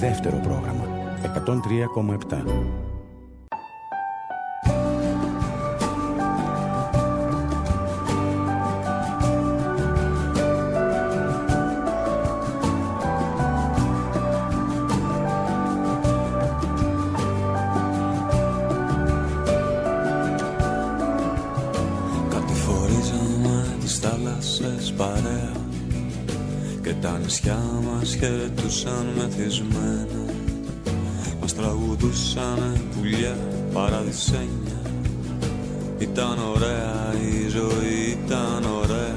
δεύτερο πρόγραμμα 103,7. Τα νησιά μας χαιρετούσαν μεθυσμένα, μας τραγουδούσαν πουλιά παραδεισένια. Ήταν ωραία η ζωή, ήταν ωραία.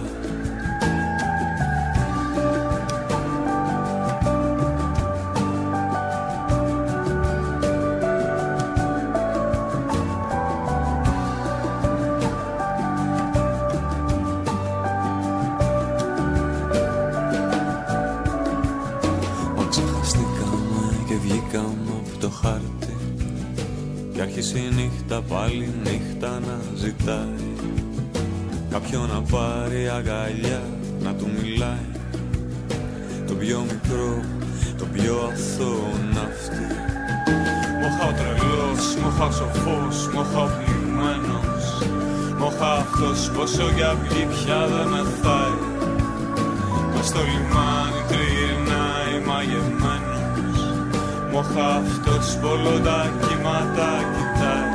Άρχισε η νύχτα πάλι νύχτα να ζητάει κάποιον να πάρει αγκαλιά να του μιλάει. Το πιο μικρό, το πιο αθώο ναύτη. Μοχα ο τρελός, μοχα ο σοφός, μοχα ο πληγμένος, μοχα αυτός πόσο κι αυγή πια δεν μεθάει. Μες στο λιμάνι τριγυρνάει μαγεμένος, μοχα αυτός πολλό τα κύματα κοιτάει.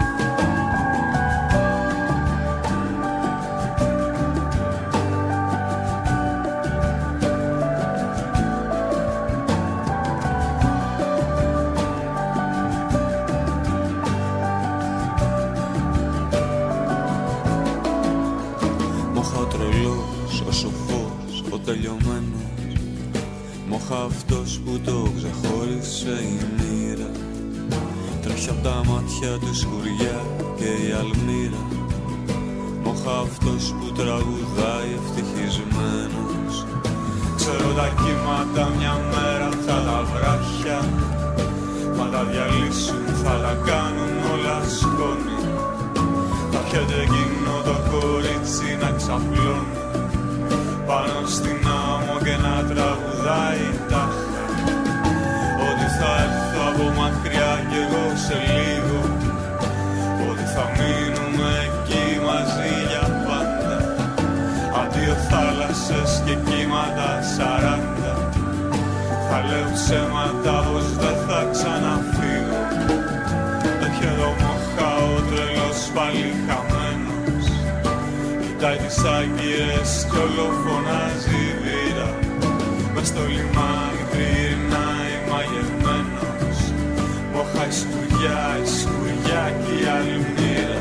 Μοχα ο τρελός, ο σοφός, ο τελειωμένος, μοχα αυτός που το ξεχώρισε η μοίρα. Τρέχει απ' τα μάτια του σκουριά και η αλμύρα. Μοχα αυτός που τραγουδάει ευτυχισμένος. Ξέρω τα κύματα μια μέρα θα τα βράχια, θα τα διαλύσουν, θα τα κάνουν όλα σκόνη. Θα πιέται εκείνο το κορίτσι να ξαπλώνει πάνω στην άμμο και να τραγουδάει τάχα. Ότι θα έρθω από μακριά κι εγώ σε λίγο, ότι θα μείνουμε εκεί μαζί για πάντα. Αντίο θάλασσες και κύματα 40, θα λέω ψέματα πως δεν θα ξαναφύγω. Έχει εδώ μοχα ο τρελός πάλι χαμένος, κοιτάει τις άγκυρες κι όλο φωνάζει η βήρα. Μες στο λιμάνι τριγυρνάει μαγεμένος, μοχα η σκουριά κι η αλμύρα.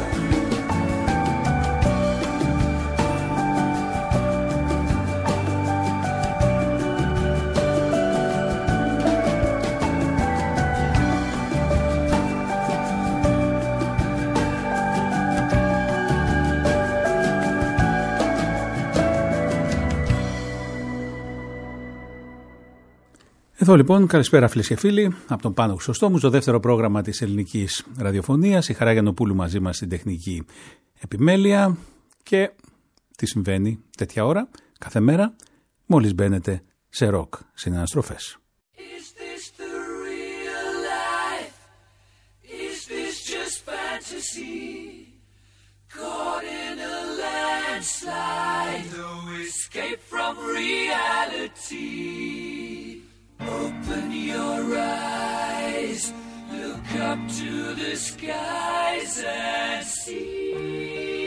Εδώ λοιπόν, καλησπέρα φίλες και φίλοι, από τον Πάνο Χρυσοστόμου, στο δεύτερο πρόγραμμα της ελληνικής ραδιοφωνίας. Η Χαρά Γιαννοπούλου μαζί μας στην τεχνική επιμέλεια. Και τι συμβαίνει τέτοια ώρα, κάθε μέρα, μόλις μπαίνετε σε ροκ συναναστροφές. Open your eyes, look up to the skies and see.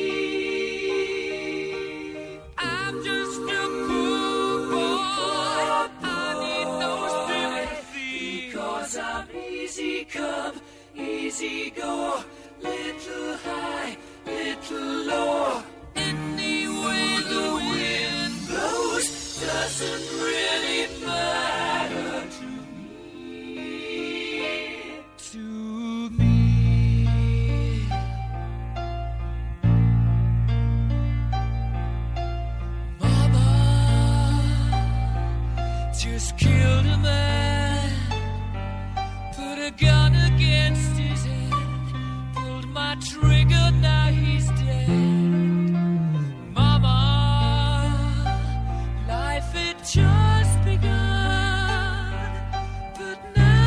I'm just a poor boy, I need no sympathy, 'cause I'm easy come, easy go, little high, little low. Any way the wind blows doesn't really matter. Just killed a man, put a gun against his head, pulled my trigger, now he's dead. Mama, life had just begun, but now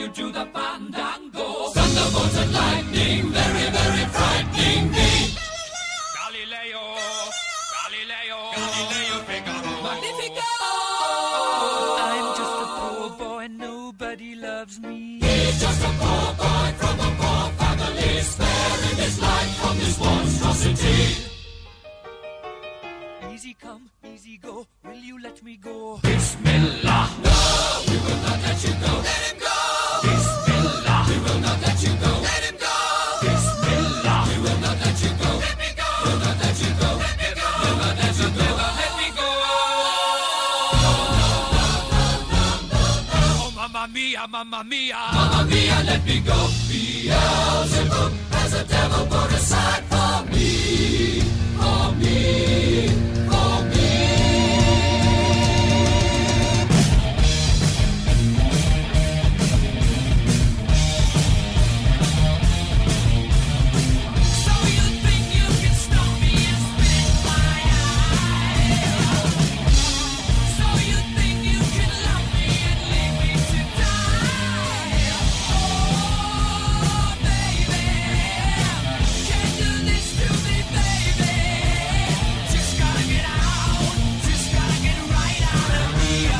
you do the fandango. Thunderbolts and lightning, very, very frightening me. Galileo, Galileo, Galileo Figaro. Magnifico! I'm just a poor boy, nobody loves me. He's just a poor boy from a poor family, sparing his life from this monstrosity. Easy come, easy go, will you let me go? Bismillah! No, we will not let you go. Let him go! Bismillah! We will not let you go. Let him go! Bismillah! We will not let you go. Let me go! We'll not let you go. Let me go! We'll not let you go. Let me go! Oh, mamma mia, mamma mia! Mamma mia, let me go! Beelzebub has a devil put aside for me, for me, for me. So you think you can stop me and spit my eye? So you think you can love me and leave me to die? Oh, baby, can't do this to me, baby. Just gotta get out, just gotta get right out of here.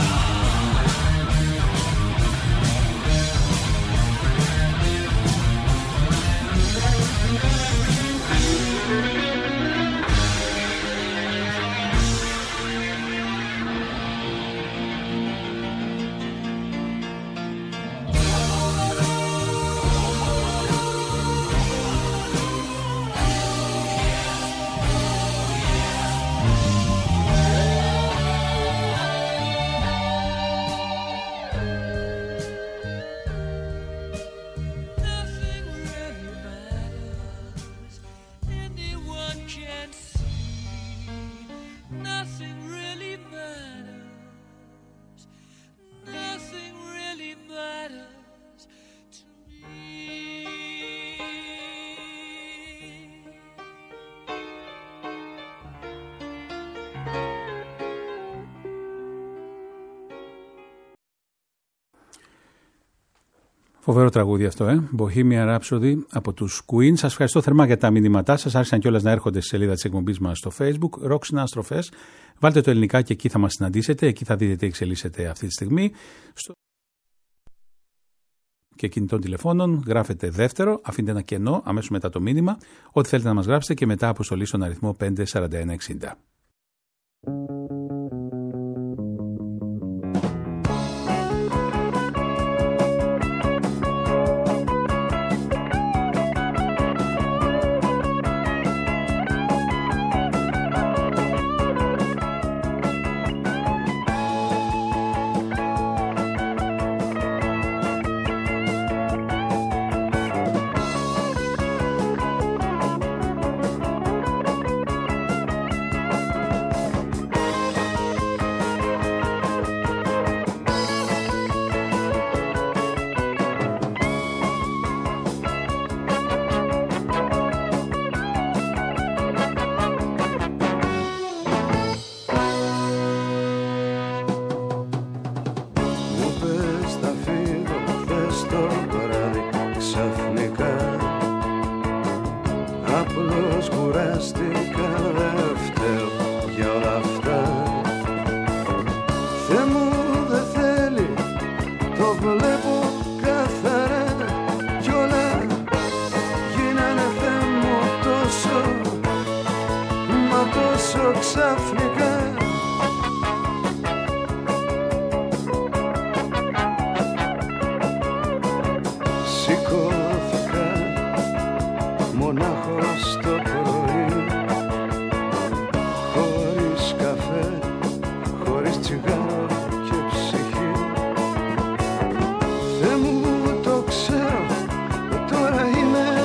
Nothing really matters. Anyone can see. Nothing really matters. Nothing really matters to me. Φοβερό τραγούδι αυτό, Bohemian Rhapsody από τους Queen. Σας ευχαριστώ θερμά για τα μηνύματά σας. Άρχισαν κιόλας να έρχονται στη σελίδα της εκπομπής μας στο Facebook. Rock Συναστροφές. Βάλτε το ελληνικά και εκεί θα μας συναντήσετε. Εκεί θα δείτε τι εξελίσσεται αυτή τη στιγμή. Και κινητών τηλεφώνων γράφετε δεύτερο, αφήνετε ένα κενό αμέσως μετά το μήνυμα. Ό,τι θέλετε να μας γράψετε και μετά αποστολή στον αριθμό 54160.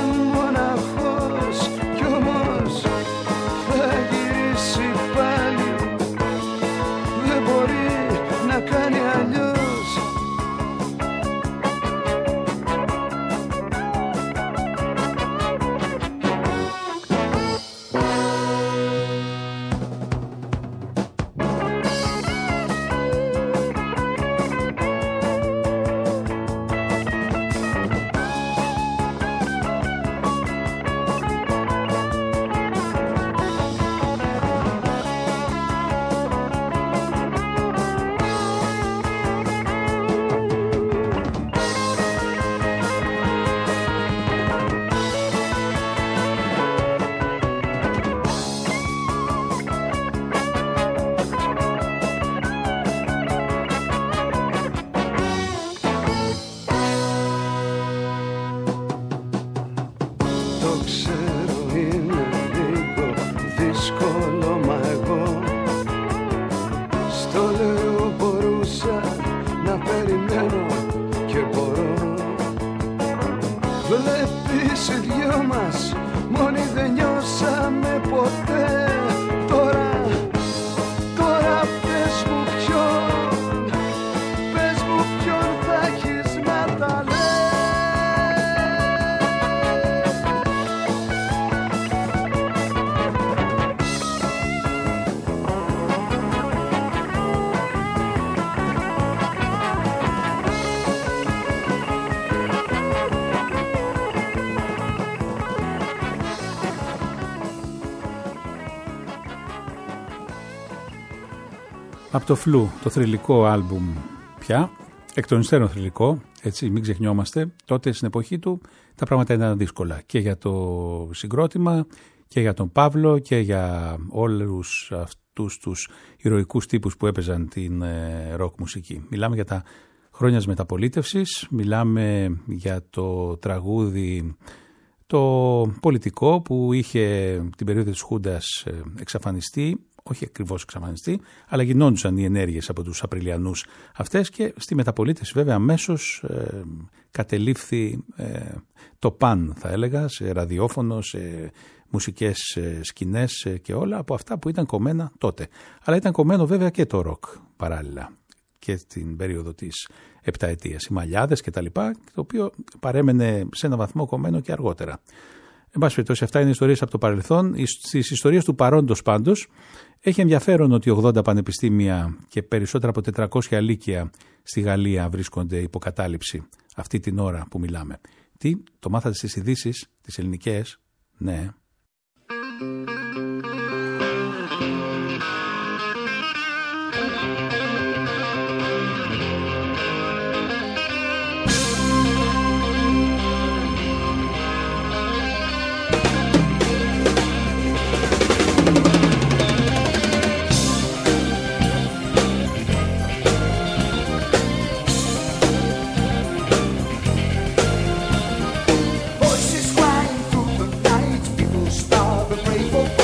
Πάλι ξέρω είναι λίγο δύσκολο, μα εγώ στο λέω μπορούσα να περιμένω και μπορώ. Βλέπεις οι δυο μας μόνοι δεν νιώσαμε ποτέ. Τώρα πες μου ποιον θα έχεις να τα λες. Από το Φλου, το θρυλικό άλμπουμ πια, εκ των υστέρων θρυλικό, έτσι μην ξεχνιόμαστε, τότε στην εποχή του τα πράγματα ήταν δύσκολα και για το συγκρότημα και για τον Παύλο και για όλους αυτούς τους ηρωικούς τύπους που έπαιζαν την ροκ μουσική. Μιλάμε για τα χρόνια της μεταπολίτευσης, μιλάμε για το τραγούδι το πολιτικό που είχε την περίοδο της Χούντας εξαφανιστεί, όχι ακριβώς εξαφανιστεί, αλλά γινόντουσαν οι ενέργειες από τους Απριλιανούς αυτές και στη μεταπολίτευση βέβαια αμέσως κατελήφθη το παν, θα έλεγα, σε ραδιόφωνο, σε μουσικές σκηνές και όλα από αυτά που ήταν κομμένα τότε. Αλλά ήταν κομμένο βέβαια και το ροκ παράλληλα και στην περίοδο της επταετίας, οι Μαλιάδες και τα λοιπά, το οποίο παρέμενε σε ένα βαθμό κομμένο και αργότερα. Εν πάση περιπτώσει, αυτά είναι ιστορίες από το παρελθόν. Στις ιστορίες του παρόντος πάντως, έχει ενδιαφέρον ότι 80 πανεπιστήμια και περισσότερα από 400 λύκεια στη Γαλλία βρίσκονται υποκατάληψη αυτή την ώρα που μιλάμε. Τι, το μάθατε στις ειδήσεις, τις ελληνικές? Ναι. Voices crying through the night, people starve and pray for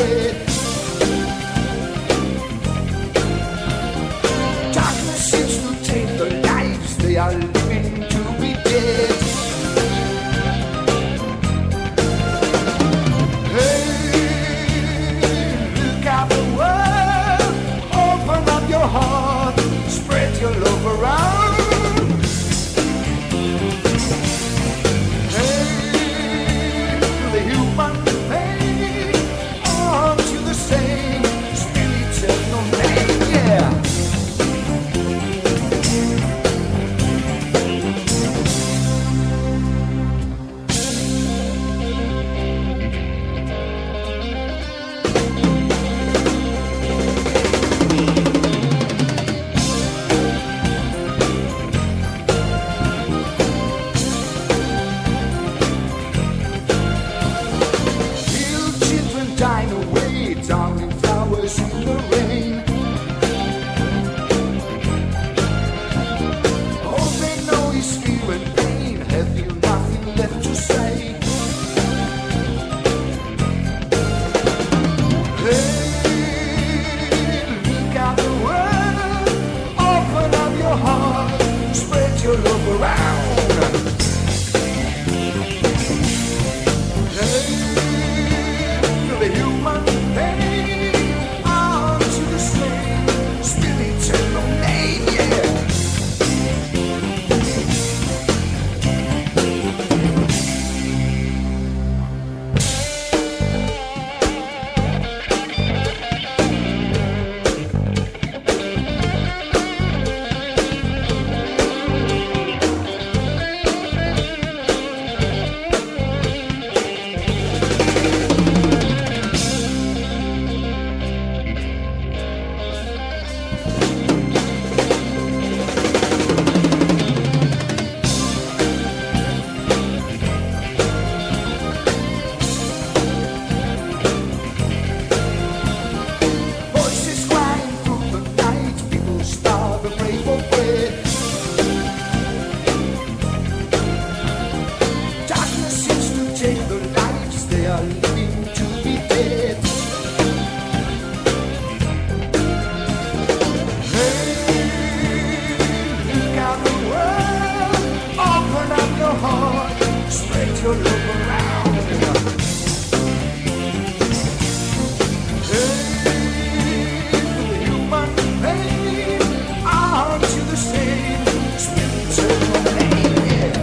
look around. Hey, for the human pain, aren't you the same? Spirits of pain, yeah.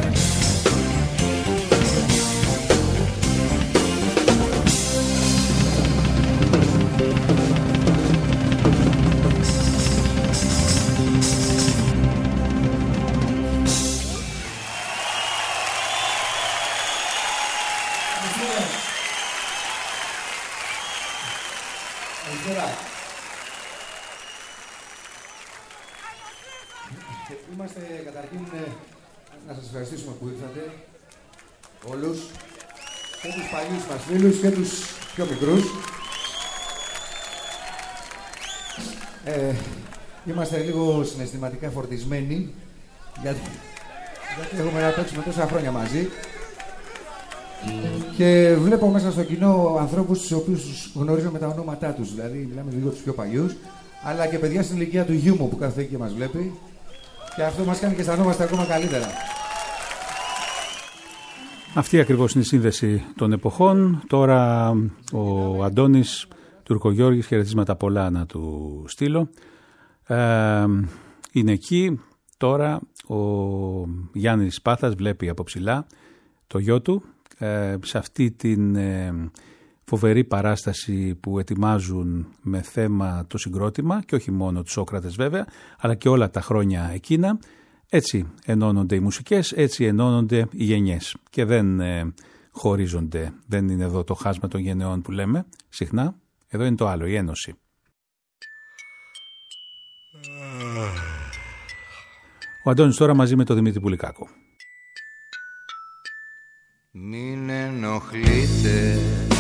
Είμαστε καταρχήν να σας ευχαριστήσουμε που ήρθατε όλους, και τους παλιούς μας φίλους και τους πιο μικρούς. Είμαστε λίγο συναισθηματικά φορτισμένοι γιατί έχουμε να παίξουμε τόσα χρόνια μαζί και βλέπω μέσα στο κοινό ανθρώπους τους οποίους τους γνωρίζω με τα ονόματά τους, δηλαδή μιλάμε λίγο τους πιο παλιούς, αλλά και παιδιά στην ηλικία του γιού μου που κάθεται εκεί και μας βλέπει. Και αυτό μας κάνει και αισθανόμαστε ακόμα καλύτερα. Αυτή ακριβώς είναι η σύνδεση των εποχών. Τώρα ο Αντώνης Τουρκογιώργης, χαιρετίσματα πολλά να του στείλω. Είναι εκεί. Τώρα ο Γιάννης Πάθας βλέπει από ψηλά το γιο του σε αυτή την φοβερή παράσταση που ετοιμάζουν με θέμα το συγκρότημα και όχι μόνο τους Σόκρατες βέβαια, αλλά και όλα τα χρόνια εκείνα. Έτσι ενώνονται οι μουσικές, έτσι ενώνονται οι γενιές και δεν χωρίζονται. Δεν είναι εδώ το χάσμα των γενεών που λέμε συχνά, εδώ είναι το άλλο, η ένωση. Ο Αντώνης τώρα μαζί με τον Δημήτρη Πουλικάκο. Μην ενοχλείτε,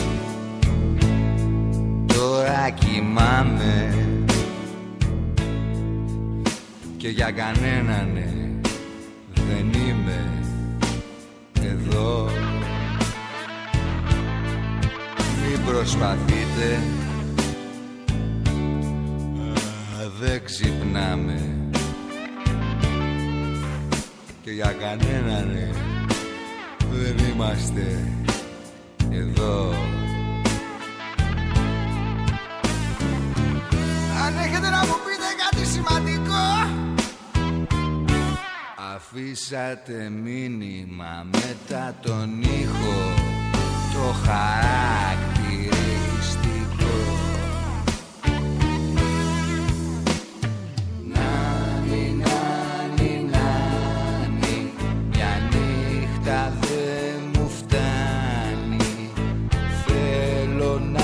τώρα κοιμάμαι και για κανέναν δεν είμαι εδώ. Μην προσπαθείτε, δεν ξυπνάμε και για κανέναν δεν είμαστε εδώ. Αν έχετε να μου πείτε κάτι σημαντικό, αφήσατε μήνυμα μετά τον ήχο, το χαρακτηριστικό. Νάνι, νάνι, νάνι, μια νύχτα δεν μου φτάνει, θέλω να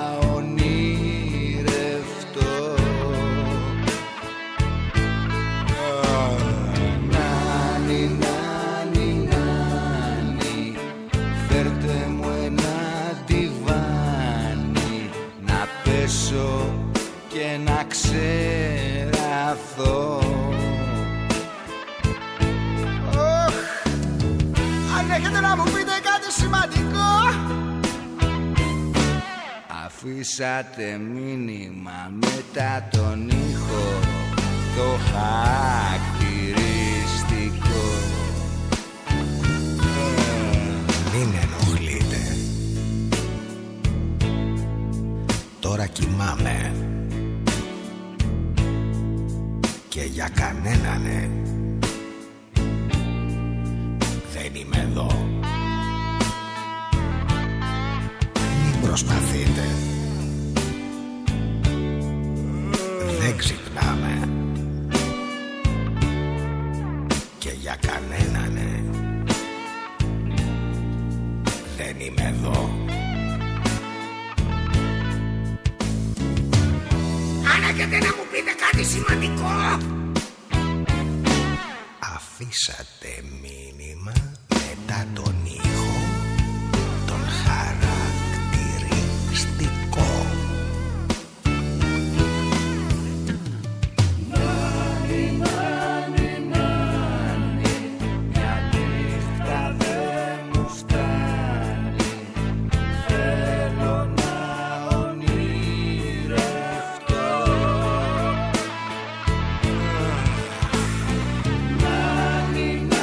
και να ξεραθώ. Αν έχετε να μου πείτε κάτι σημαντικό, αφήσατε μήνυμα μετά τον ήχο, το χαρακτηριστικό. Μην ενοχλείτε, τώρα κοιμάμαι και για κανέναν δεν είμαι εδώ. Μην προσπαθείτε, δεν ξυπνάμε και για κανέναν δεν είμαι εδώ. Αν έχετε να μου πείτε κάτι σημαντικό, αφήσατε μήνυμα μετά τον ήχο, τον χαρακτηριστικό. Νάνι, νάνι, νάνι, μια νύχτα δεν μου φτάνει, θέλω να ονειρευτώ. Νάνι, νάνι,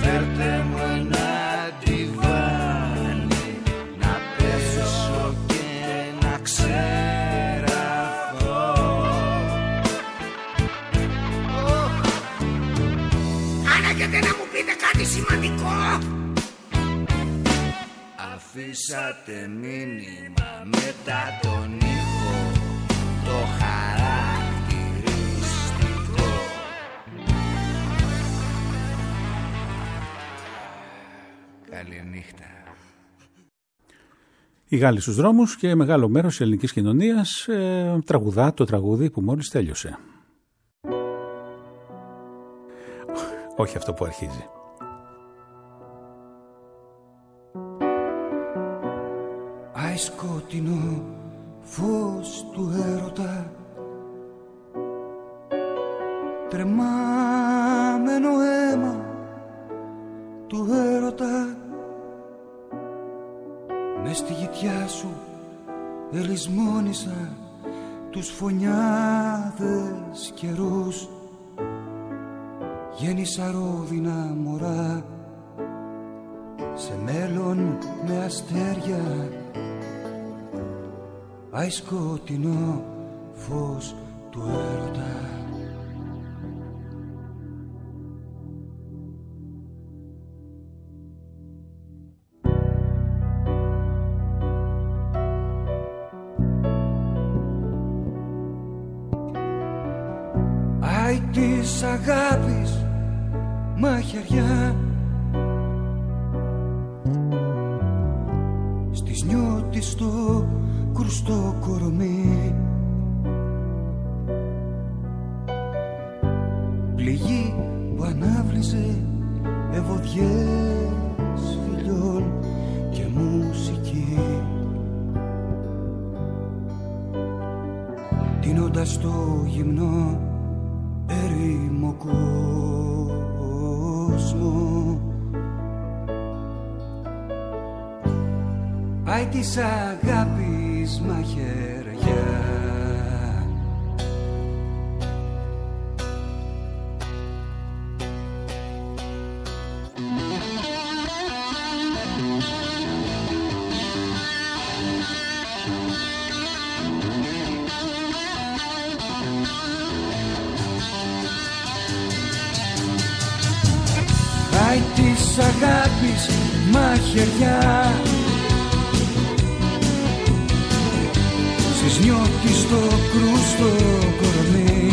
Φέρτε μου ένα τιβάνι να πέσω και να ξεραθώ. Αν έχετε να μου πείτε κάτι σημαντικό. Αφήσατε μήνυμα μετά τον ήχο, το χαρακτηριστικό. Καληνύχτα. Οι Γάλλοι στους δρόμους και μεγάλο μέρος της ελληνικής κοινωνίας τραγουδά το τραγούδι που μόλις τέλειωσε. Όχι αυτό που αρχίζει. Άι σκοτεινό φως του έρωτα, τρεμάμενο αίμα του έρωτα, μες στη γητιά σου ελισμόνισα τους φωνιάδες καιρούς. Γέννησα ρόδινα μωρά σε μέλλον με αστέρια. Άι σκοτεινό φως του έρωτα. Άι της αγάπης μαχαιριά, στις νιώτης το κρουστό κορμί, πληγή που ανάβλυζε ευωδιές φιλιών και μουσική, τίνοντας το γυμνό έρημο κόσμο. Άι της αγάπης μαχαιριά. Άι της αγάπης μαχαιριά, στις νιώτης το κρούστο κορμί,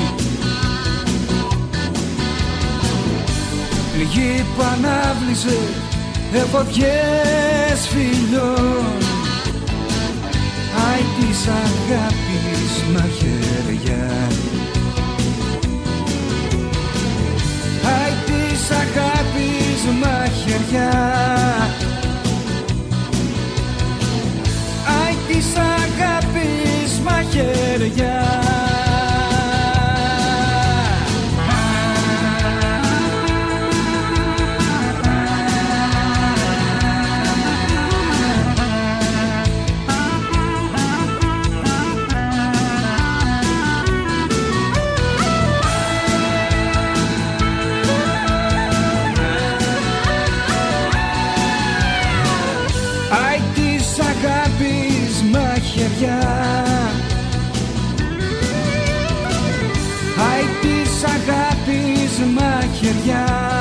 πληγή που ανάβλυζε ευωδιές φιλιών. Άι της αγάπης μαχαιριά. Άι της αγάπης μαχαιριά. Άι της αγάπης μαχαιριά. Άι της αγάπης μαχαιριά. Άι της αγάπης μαχαιριά.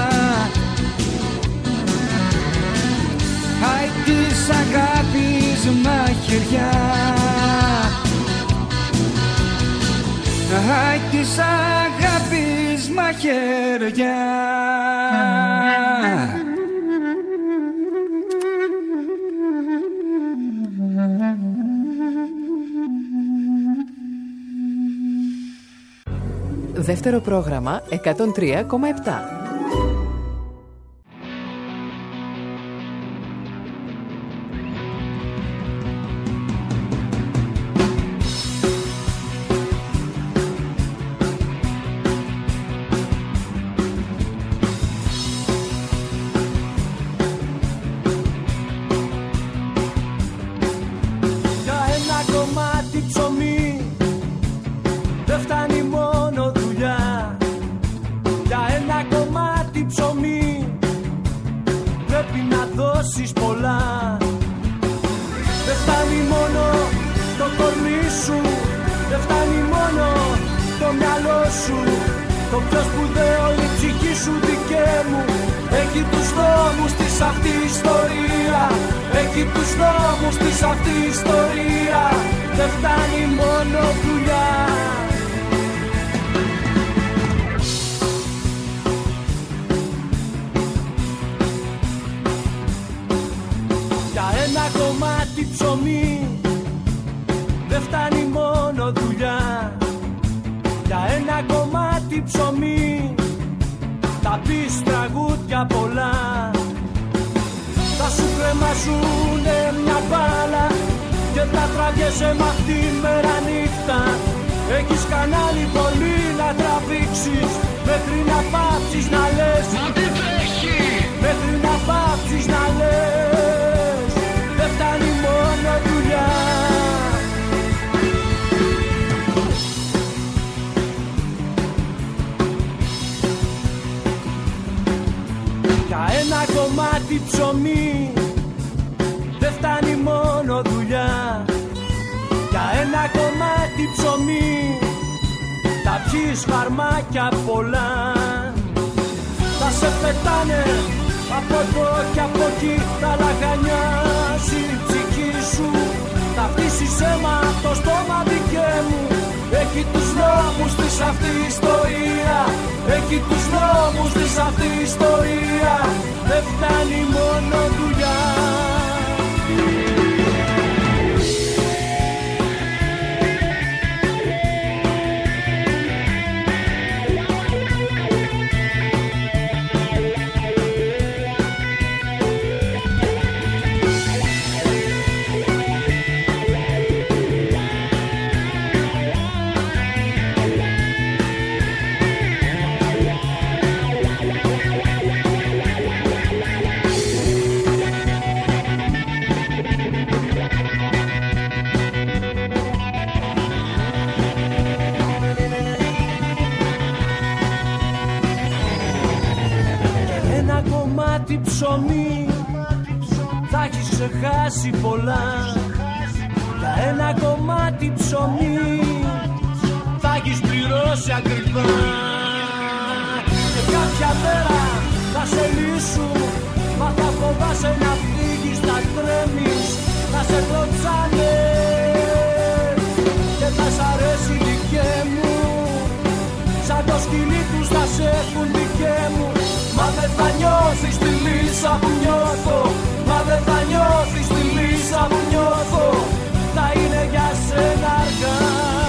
Άι της αγάπης μαχαιριά. Άι της αγάπης μαχαιριά. Δεύτερο πρόγραμμα 103,7. Για ένα κομμάτι ψωμί δεν φτάνει μόνο δουλειά. Για ένα κομμάτι πρέπει να δώσεις πολλά. Δεν φτάνει μόνο το κορμί σου, δεν φτάνει μόνο το μυαλό σου. Το πιο σπουδαίο η ψυχή σου δικαί μου. Έχει τους νόμους της αυτή η ιστορία. Έχει τους νόμους της αυτή η ιστορία. Δεν φτάνει μόνο δουλειά. Για ένα κομμάτι ψωμί δεν φτάνει μόνο δουλειά. Για ένα κομμάτι ψωμί θα πεις τραγούδια πολλά. Θα σου κρεμασούνε μια μπάλα και θα τραβιέσαι μ' αυτή μέρα νύχτα. Έχεις κανάλι πολύ να τραβήξεις μέχρι να πάψεις να λες. Μέχρι να πάψεις να λες. Δεν φτάνει μόνο δουλειά. Για ένα κομμάτι ψωμί δεν φτάνει μόνο δουλειά. Για ένα κομμάτι ψωμί θα πιεις φαρμάκια πολλά. Θα σε πετάνε από εδώ και από εκεί, θα λαγανιάσει η ψυχή σου. Θα φτύσεις αίμα το στόμα δικαί μου. Έχει τους νόμους της αυτή η ιστορία. Έχει τους νόμους της αυτή η ιστορία. Δεν φτάνει μόνο δουλειά. Ψωμί θα έχεις ξεχάσει πολλά. Για ένα κομμάτι ψωμί θα έχεις πληρώσει ακριβά. Και κάποια μέρα θα σε λύσουν, μα θα φοβάσαι να φύγεις, να τρέμεις, να σε κλωτσάνε και θα σ' αρέσει δικαί μου. Σαν το σκυλί τους θα σε έχουν δικαί μου. Μα δεν θα νιώθεις τη λύσα που νιώθω. Μα δεν θα νιώθεις τη λύσα που νιώθω. Θα είναι για σένα αργά.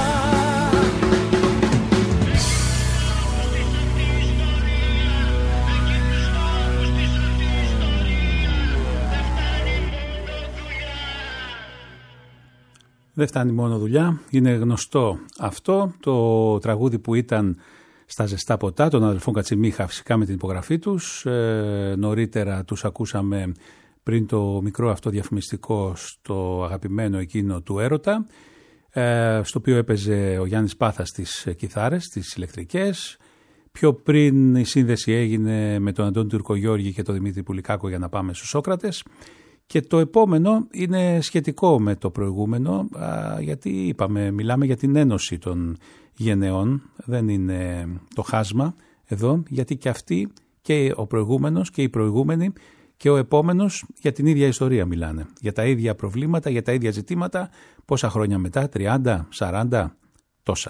Δεν φτάνει μόνο δουλειά. Είναι γνωστό αυτό το τραγούδι που ήταν στα ζεστά ποτά των αδελφών Κατσιμίχα, φυσικά με την υπογραφή τους. Νωρίτερα τους ακούσαμε πριν το μικρό αυτό διαφημιστικό στο αγαπημένο εκείνο του Έρωτα, στο οποίο έπαιζε ο Γιάννης Πάθας στις κιθάρες, τις ηλεκτρικές. Πιο πριν η σύνδεση έγινε με τον Αντώνη Τουρκογιώργη και τον Δημήτρη Πουλικάκο για να πάμε στους Σόκρατες. Και το επόμενο είναι σχετικό με το προηγούμενο, γιατί είπαμε, μιλάμε για την ένωση των γενεών, δεν είναι το χάσμα εδώ, γιατί και αυτοί και ο προηγούμενος και οι προηγούμενοι και ο επόμενος για την ίδια ιστορία μιλάνε, για τα ίδια προβλήματα, για τα ίδια ζητήματα, πόσα χρόνια μετά, 30, 40, τόσα.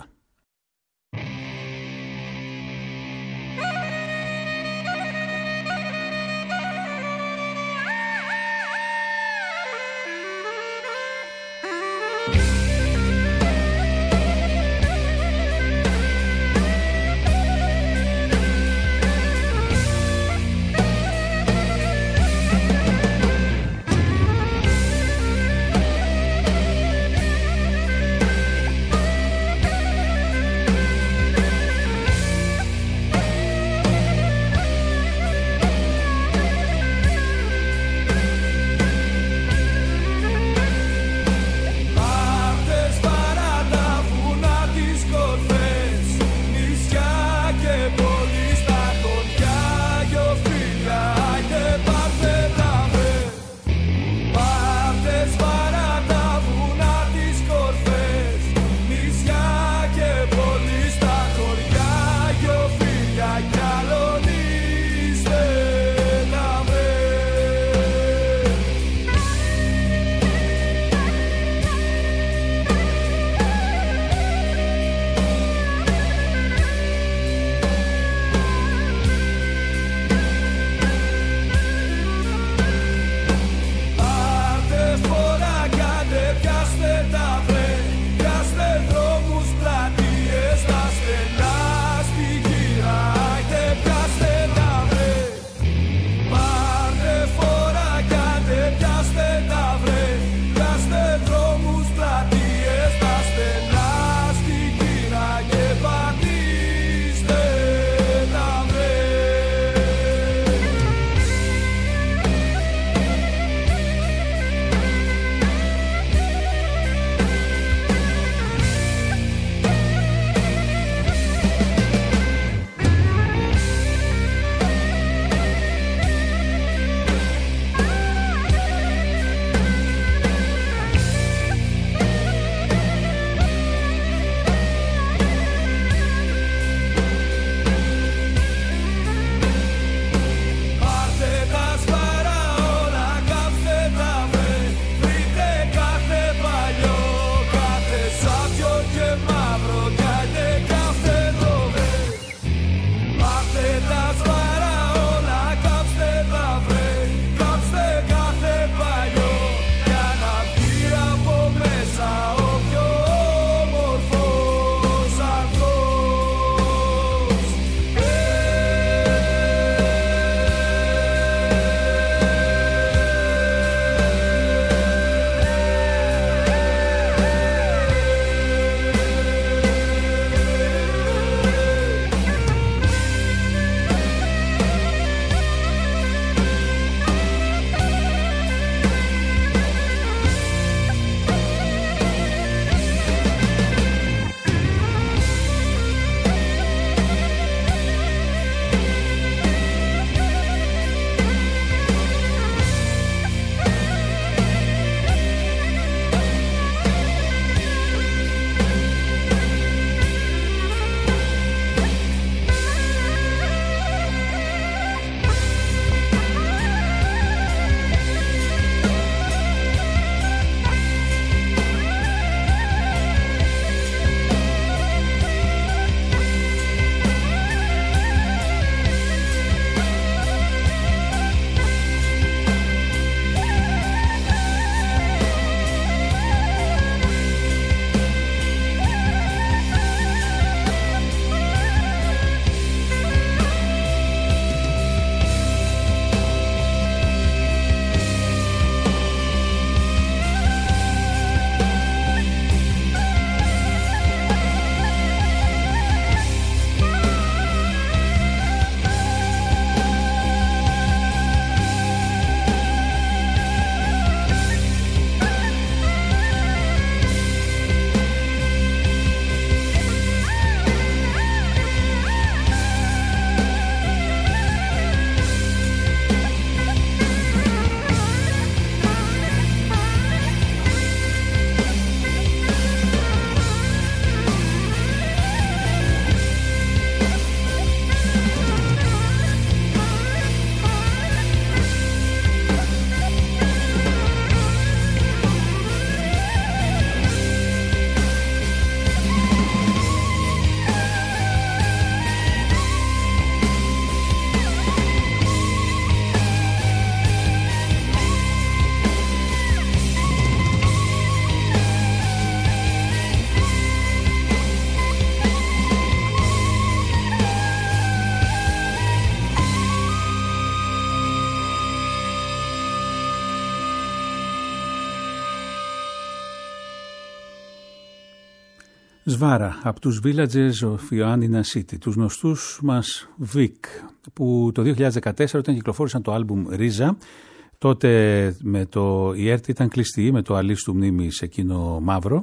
Σβάρα από τους Villages of Ioannina City, τους γνωστούς μας Vic, που το 2014 όταν κυκλοφόρησαν το άλμπουμ Ρίζα, τότε η ΕΡΤ ήταν κλειστή με το αλής του μνήμης εκείνο μαύρο,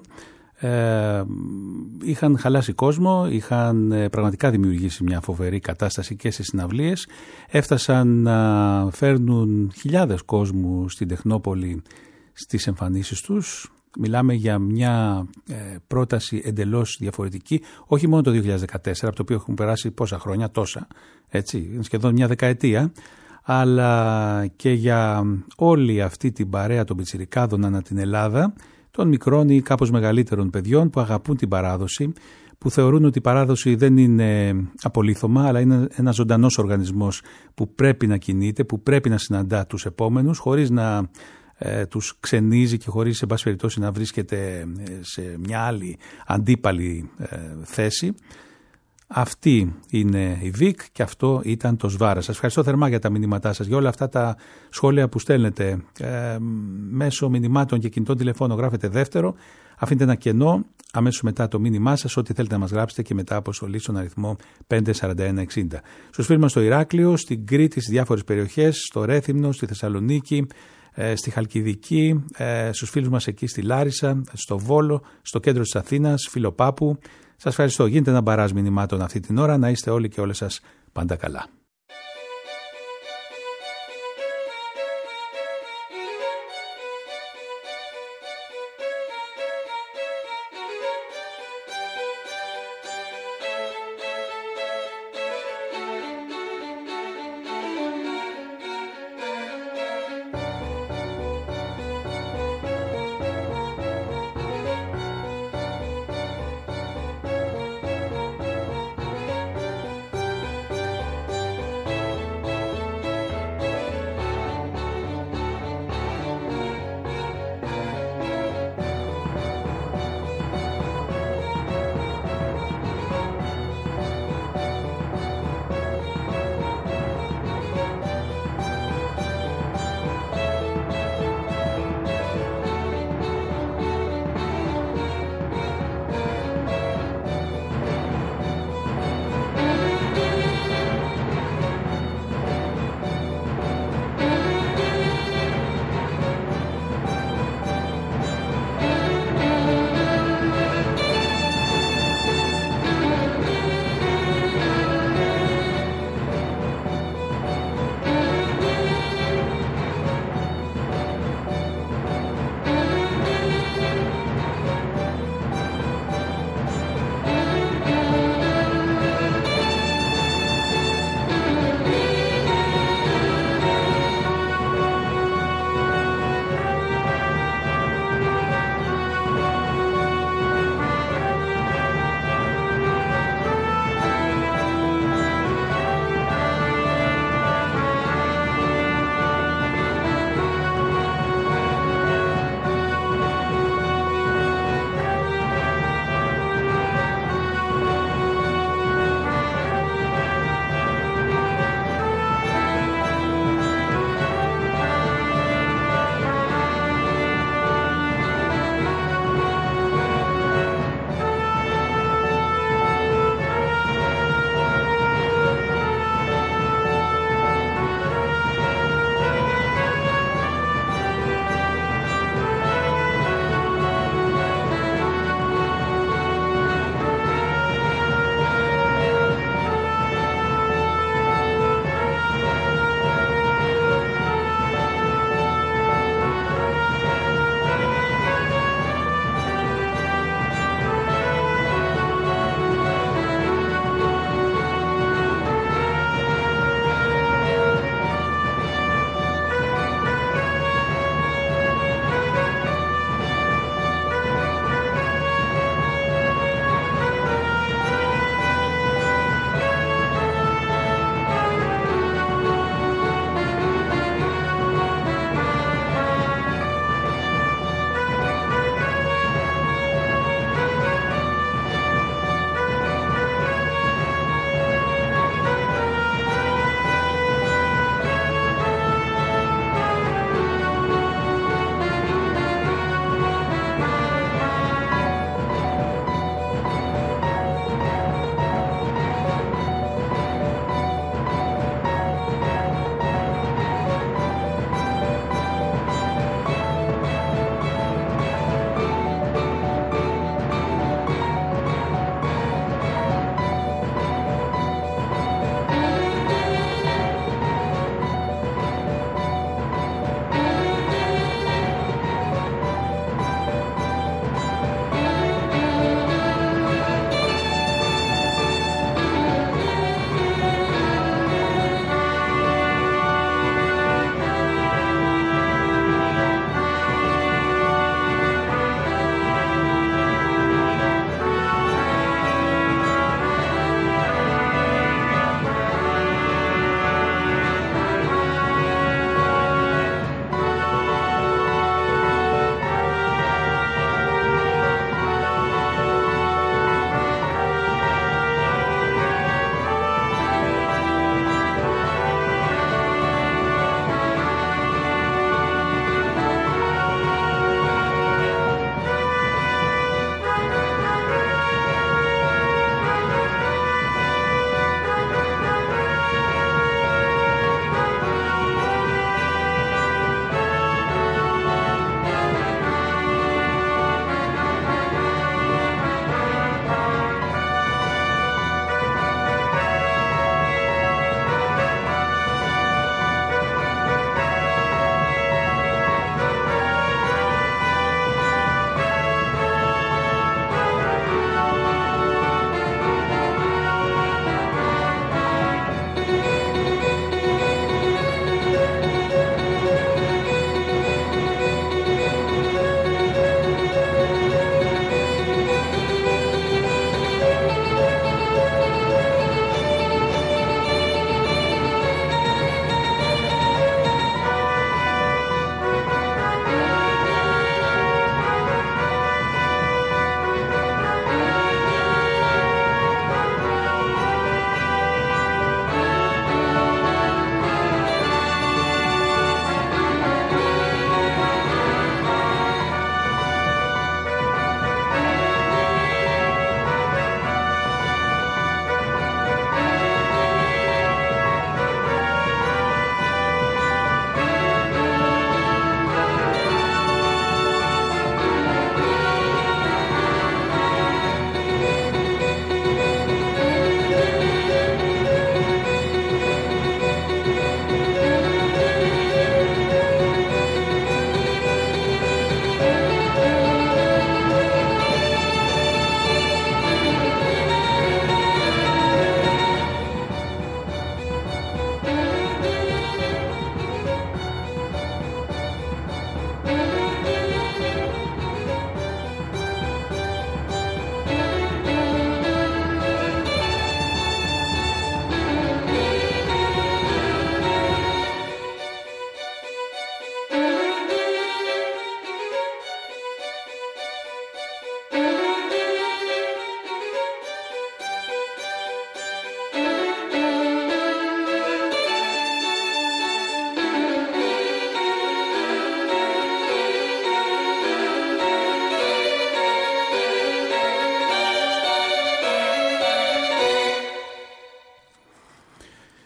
είχαν χαλάσει κόσμο, είχαν πραγματικά δημιουργήσει μια φοβερή κατάσταση και στις συναυλίες, έφτασαν να φέρνουν χιλιάδες κόσμου στην Τεχνόπολη στις εμφανίσεις τους. Μιλάμε για μια πρόταση εντελώς διαφορετική, όχι μόνο το 2014, από το οποίο έχουν περάσει πόσα χρόνια, τόσα, έτσι, σχεδόν μια δεκαετία, αλλά και για όλη αυτή την παρέα των πιτσιρικάδων ανά την Ελλάδα, των μικρών ή κάπως μεγαλύτερων παιδιών που αγαπούν την παράδοση, που θεωρούν ότι η παράδοση δεν είναι απολίθωμα, αλλά είναι ένας ζωντανός οργανισμός που πρέπει να κινείται, που πρέπει να συναντά τους επόμενους, χωρίς να τους ξενίζει και χωρίς σε πάση περιπτώσει να βρίσκεται σε μια άλλη αντίπαλη θέση. Αυτή είναι η ΒΙΚ και αυτό ήταν το Σβάρα. Σας ευχαριστώ θερμά για τα μηνύματά σας, για όλα αυτά τα σχόλια που στέλνετε μέσω μηνυμάτων και κινητών τηλεφώνων. Γράφετε δεύτερο, αφήνετε ένα κενό αμέσως μετά το μήνυμά σας, ό,τι θέλετε να μας γράψετε και μετά αποστολή στον αριθμό 54160. Στους φίλους μας στο Ηράκλειο, στην Κρήτη, στις διάφορες περιοχές, στο Ρέθυμνο, στη Θεσσαλονίκη, στη Χαλκιδική, στους φίλους μας εκεί στη Λάρισα, στο Βόλο, στο κέντρο της Αθήνας, Φιλοπάπου. Σας ευχαριστώ. Γίνεται ένα μπαράζ μηνυμάτων αυτή την ώρα. Να είστε όλοι και όλες σας πάντα καλά.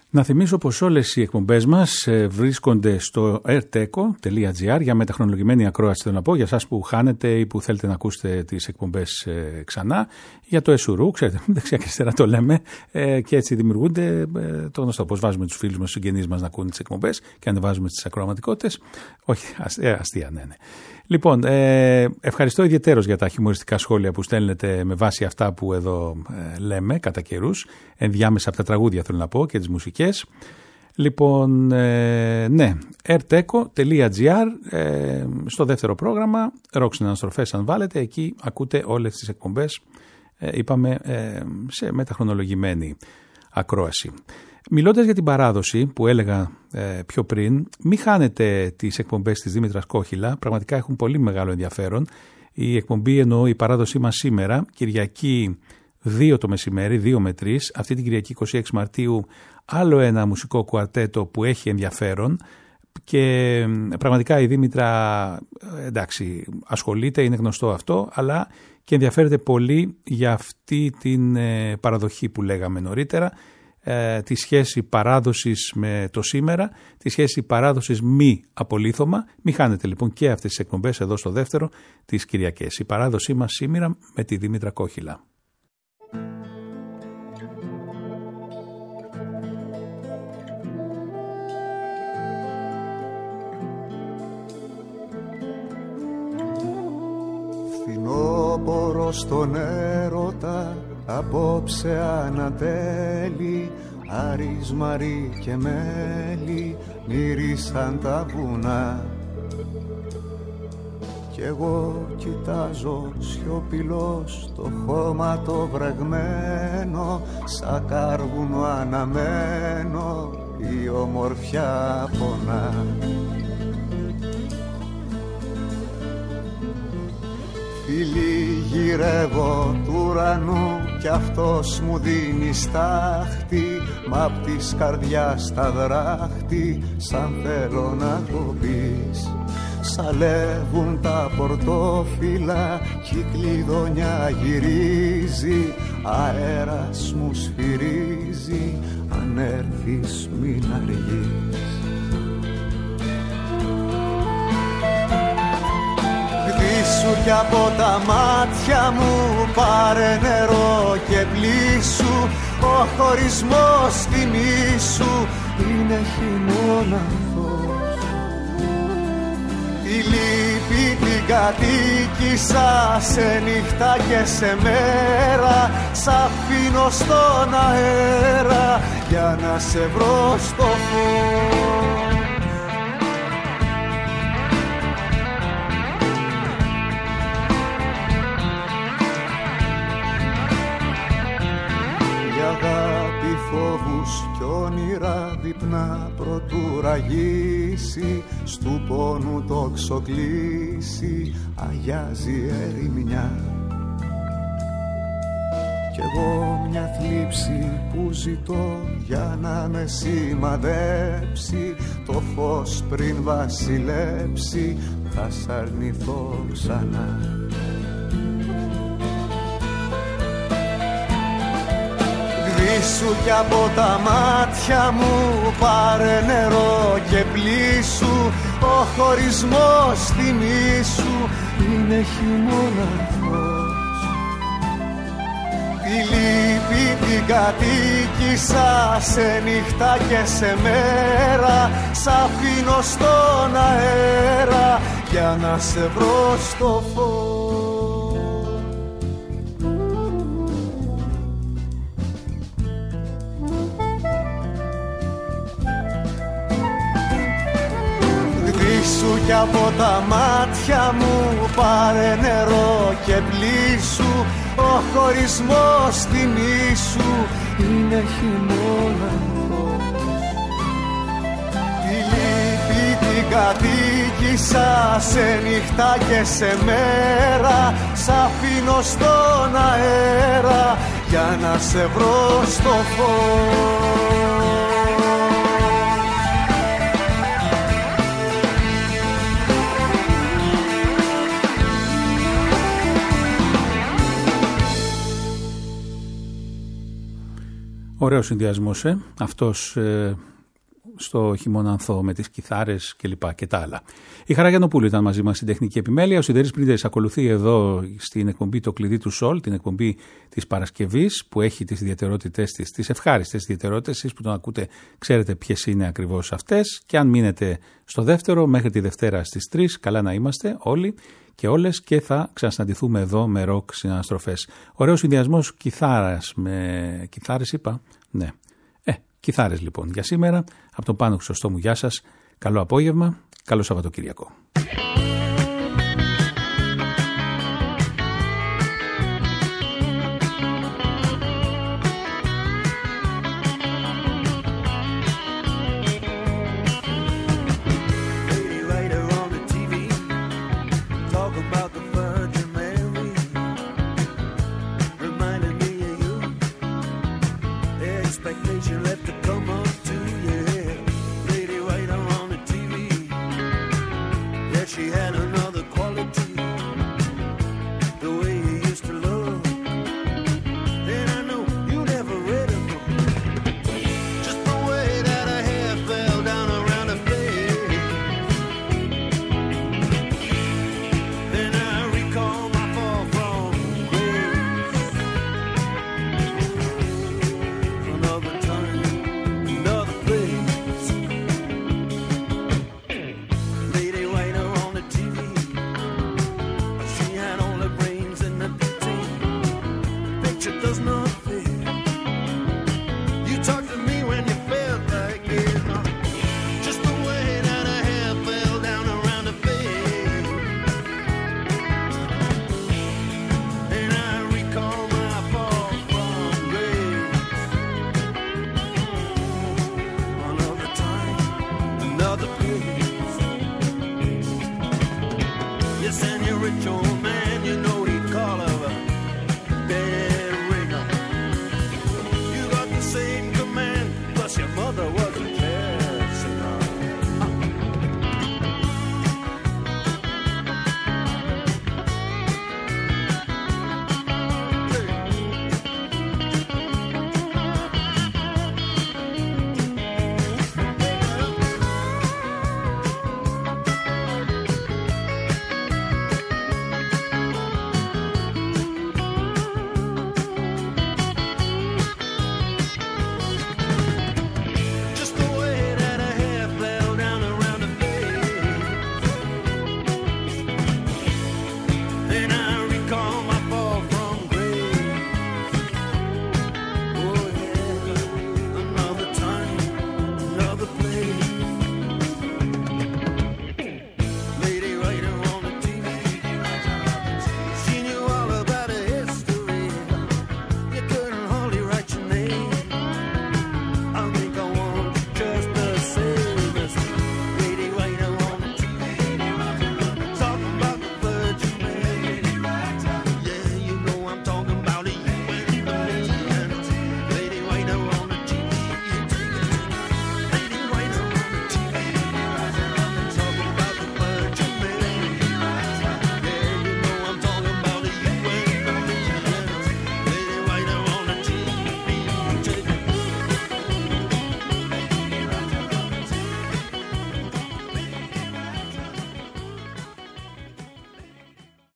Να θυμίσω πως όλες οι εκπομπές μας βρίσκονται στο airteco.gr για μεταχρονολογημένη ακρόαση, θέλω να πω, για εσάς που χάνετε ή που θέλετε να ακούσετε τις εκπομπές ξανά. Για το εσουρού, ξέρετε, δεξιά και αριστερά το λέμε, και έτσι δημιουργούνται το γνωστό, πως βάζουμε τους φίλους μας, τους συγγενείς μας να ακούνε τις εκπομπές και ανεβάζουμε στις ακροαματικότητες. Όχι, αστεία, ναι. Λοιπόν, ευχαριστώ ιδιαιτέρως για τα χιουμοριστικά σχόλια που στέλνετε με βάση αυτά που εδώ λέμε κατά καιρούς, ενδιάμεσα από τα τραγούδια θέλω να πω και τις μουσικές. Λοιπόν, ναι, airteco.gr, στο δεύτερο πρόγραμμα, Rock στην αναστροφές αν βάλετε, εκεί ακούτε όλες τις εκπομπές, είπαμε, σε μεταχρονολογημένη ακρόαση. Μιλώντας για την παράδοση που έλεγα πιο πριν, μην χάνετε τις εκπομπές της Δήμητρας Κόχυλα, πραγματικά έχουν πολύ μεγάλο ενδιαφέρον. Η εκπομπή εννοώ η παράδοσή μας σήμερα, Κυριακή 2 το μεσημέρι, 2 με 3, αυτή την Κυριακή 26 Μαρτίου άλλο ένα μουσικό κουαρτέτο που έχει ενδιαφέρον και πραγματικά η Δήμητρα, εντάξει, ασχολείται, είναι γνωστό αυτό, αλλά και ενδιαφέρεται πολύ για αυτή την παραδοχή που λέγαμε νωρίτερα, τη σχέση παράδοσης με το σήμερα, τη σχέση παράδοσης μη απολύθωμα. Μην χάνετε λοιπόν και αυτές τις εκπομπές εδώ στο δεύτερο τις Κυριακές. Η παράδοσή μας σήμερα με τη Δήμητρα Κόχυλα. Φθινόπωρο στον έρωτα, απόψε ανατέλει, Άρης, Μαρή και μέλι μύρισαν τα βουνά. Κι εγώ κοιτάζω σιωπηλός το χώμα το βρεγμένο, σαν κάρβουνο αναμένο η ομορφιά πονά. Φίλοι γυρεύω του ουρανού κι αυτός μου δίνει στάχτη, μ' απ' της καρδιάς τα δράχτη, σαν θέλω να το πεις. Σαλεύουν τα πορτόφυλλα κι η κλειδονιά γυρίζει, αέρας μου σφυρίζει, αν έρθεις μην αργείς. Σου κι από τα μάτια μου πάρε νερό και πλήσου, ο χωρισμός θυμήσου είναι χειμώναθος. Τη λύπη την κατοίκησα σε νύχτα και σε μέρα, σ' αφήνω στον αέρα για να σε βρω στο φως. Φόβους κι όνειρα δείπνα προτού ραγίσει, στου πόνου το ξοκλήσει, αγιάζει ερημιά. Κι εγώ μια θλίψη που ζητώ για να με σημαδέψει, το φως πριν βασιλέψει θα σ' αρνηθώ ξανά. Σου κι από τα μάτια μου πάρε νερό και πλήσου, ο χωρισμός θυμήσου είναι χειμώναθος. Τη λύπη την κατοίκησα σε νύχτα και σε μέρα, σ' αφήνω στον αέρα για να σε βρω στο φως. Κι από τα μάτια μου πάρε νερό και πλήσου, ο χωρισμός θυμήσου είναι χειμώναθος. Τη λύπη την κατοίκησα σε νύχτα και σε μέρα, σ' αφήνω στον αέρα για να σε βρω στο φως. Ωραίος συνδυασμός, αυτός στο χειμωνανθό με τις κιθάρες κλπ. Και τα άλλα. Η Χαρά Γιαννοπούλου ήταν μαζί μας στην τεχνική επιμέλεια. Ο Σιδέρης Πρίντερης ακολουθεί εδώ στην εκπομπή Το Κλειδί του Σολ, την εκπομπή της Παρασκευής που έχει τις ιδιαιτερότητες της, τις ευχάριστες ιδιαιτερότητες. Εσείς που τον ακούτε ξέρετε ποιες είναι ακριβώς αυτές. Και αν μείνετε στο δεύτερο, μέχρι τη Δευτέρα στις 3, καλά να είμαστε όλοι και όλες και θα ξανασυναντηθούμε εδώ με ροκ συναναστροφές. Ωραίος συνδυασμός κιθάρας με... Κιθάρες είπα? Ναι. Κιθάρες λοιπόν για σήμερα. Από τον Πάνο Χρυσοστόμου, γεια σας. Καλό απόγευμα. Καλό Σαββατοκύριακο. She had a